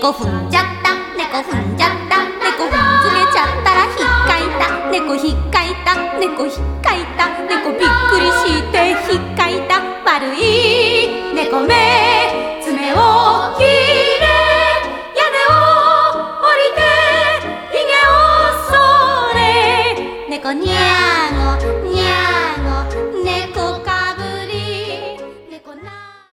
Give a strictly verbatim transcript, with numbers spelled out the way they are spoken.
猫踏んじゃった猫踏んじゃった猫踏んづけちゃったらひっかいた猫ひっかいた猫ひっかいた